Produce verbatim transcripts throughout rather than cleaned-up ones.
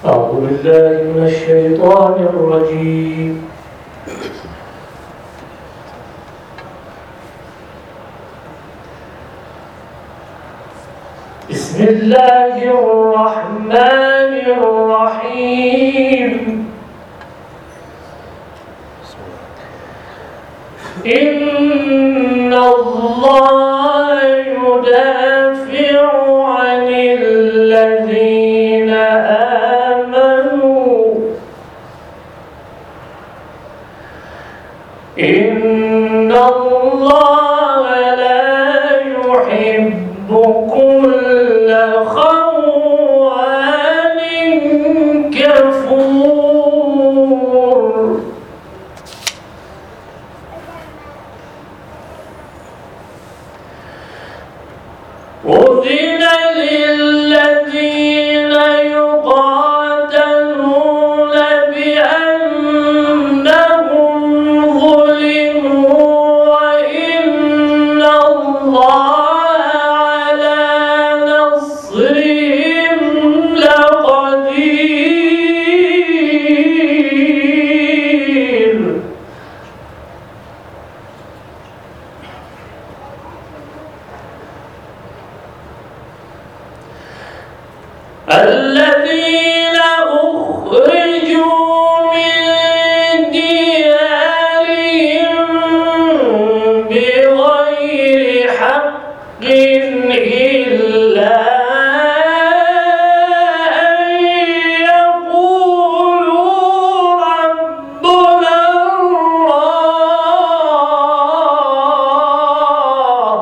أعوذ بالله من الشيطان الرجيم. بسم الله الرحمن الرحيم. إن الله يدافع عن الذين آمنوا إن الله لا يحب كل خوان كفور. أذن للذين يقاتلون بأنهم ظلموا وإن الله على نصرهم لقدير. الذين أخرجوا من ديارهم بغير حق إلا أن يقولوا ربنا الله.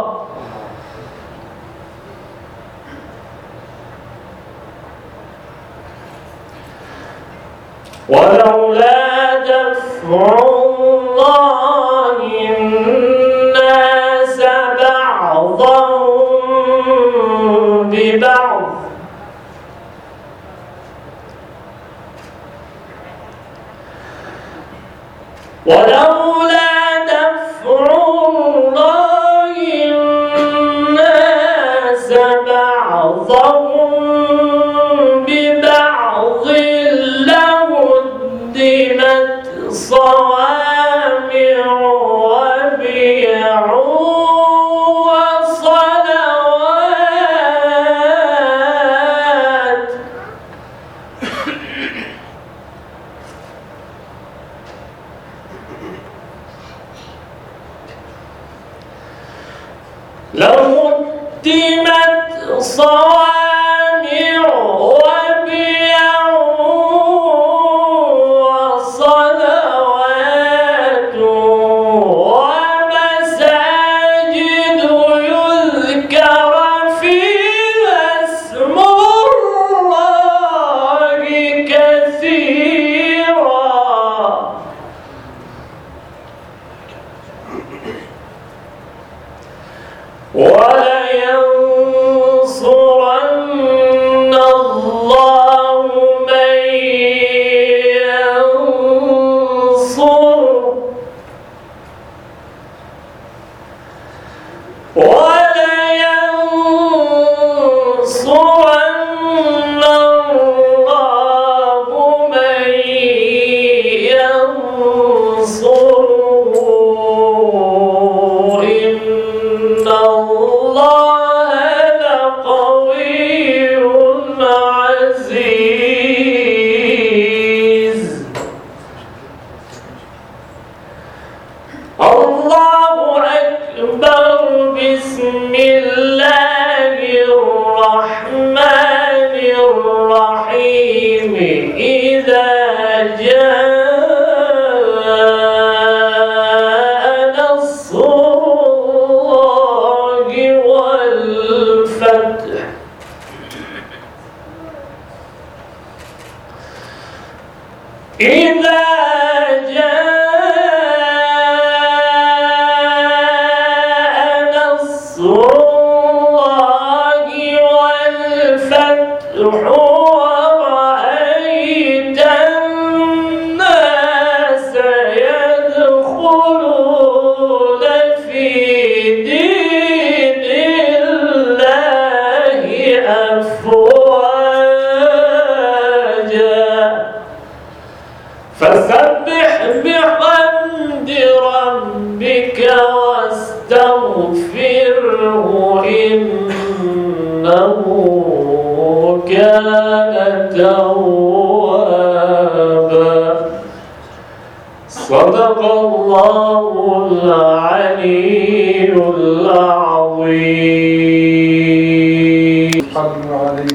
ولولا دفع الله الناس بعضهم ببعض ولولا دفع الله الناس بعضهم ببعض لهدمت صوامع وبيع وصلوات لهدمت صوامع وبيع وصلوات ومساجد يذكر فيها اسم الله كثيرا ولينصرن الله من ينصره ولينصرن الله من ينصره إن الله لقوي عزيز. الله أكبر. بسم الله الرحمن الرحيم. إذا جاء نصر الله والفتح إذا جاء نصر الله والفتح ورأيت الناس يدخلون في دين الله أفواجا بحمد ربك واستغفره إنه كان توابا. صدق الله العلي العظيم.